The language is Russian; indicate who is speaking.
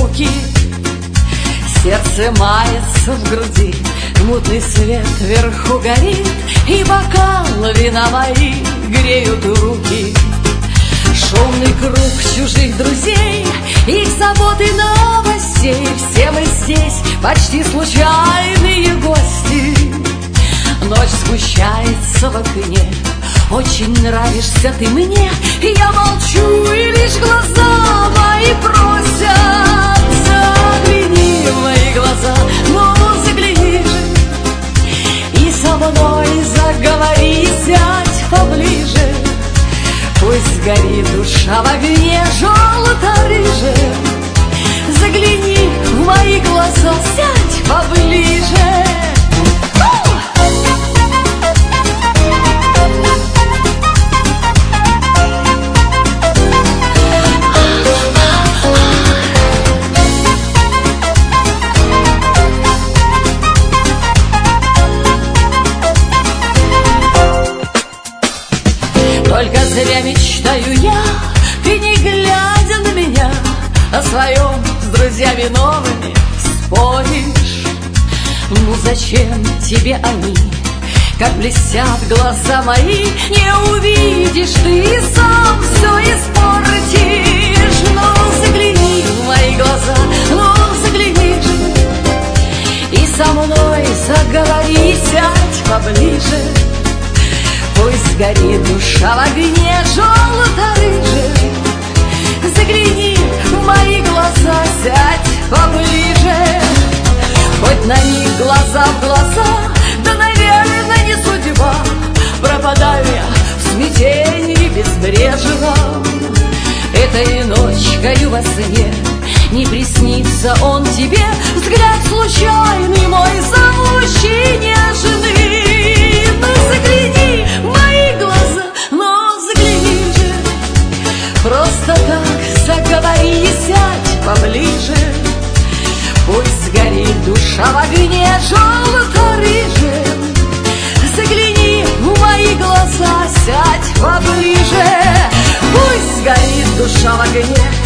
Speaker 1: руки. Сердце мается в груди, мутный свет вверху горит, и бокал вина мои греют руки. Шумный круг чужих друзей, их заботы, новостей. Все мы здесь почти случайные гости. Ночь сгущается в окне, очень нравишься ты мне. Я молчу, и лишь глаза мои просят: загляни в мои глаза, ну загляни же, и со мной заговори, сядь поближе. Пусть горит душа в огне желто-рыжем. Загляни в мои глаза, сядь поближе. Только зря мечтаю я, ты не глядя на меня, о своем с друзьями новыми споришь. Ну зачем тебе они, как блестят глаза мои? Не увидишь ты и сам все испортишь. Ну загляни в мои глаза, ну загляни же, и со мной заговори, сядь поближе. Пусть горит душа в огне желто-рыжем. Загляни в мои глаза, сядь поближе. Хоть на них глаза в глаза, да, наверное, не судьба. Пропадаю я в смятении безбрежном. Этой ночкою во сне не приснится он тебе. Взгляд случайный мой, зовущий нежный. Ну загляни в мои глаза, ну загляни же, просто так заговори и сядь поближе. Пусть горит душа в огне желто-рыжем. Загляни в мои глаза, сядь поближе. Пусть горит душа в огне